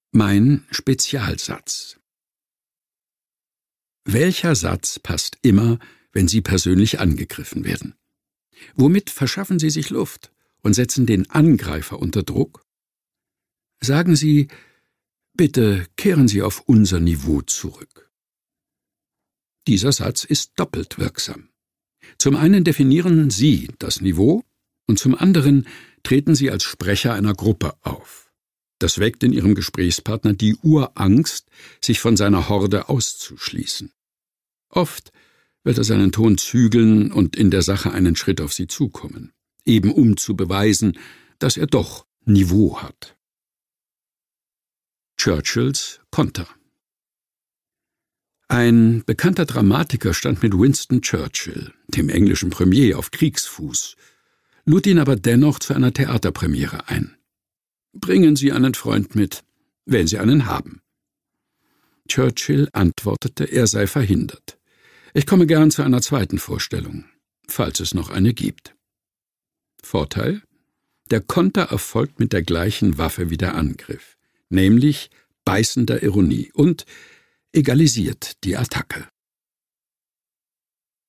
Mein Spezialsatz. Welcher Satz passt immer, wenn Sie persönlich angegriffen werden? Womit verschaffen Sie sich Luft und setzen den Angreifer unter Druck? Sagen Sie: Bitte kehren Sie auf unser Niveau zurück. Dieser Satz ist doppelt wirksam. Zum einen definieren Sie das Niveau und zum anderen treten Sie als Sprecher einer Gruppe auf. Das weckt in Ihrem Gesprächspartner die Urangst, sich von seiner Horde auszuschließen. Oft wird er seinen Ton zügeln und in der Sache einen Schritt auf Sie zukommen, eben um zu beweisen, dass er doch Niveau hat. Churchills Konter. Ein bekannter Dramatiker stand mit Winston Churchill, dem englischen Premier, auf Kriegsfuß, lud ihn aber dennoch zu einer Theaterpremiere ein. Bringen Sie einen Freund mit, wenn Sie einen haben. Churchill antwortete, er sei verhindert. Ich komme gern zu einer zweiten Vorstellung, falls es noch eine gibt. Vorteil: Der Konter erfolgt mit der gleichen Waffe wie der Angriff, nämlich beißender Ironie, und egalisiert die Attacke.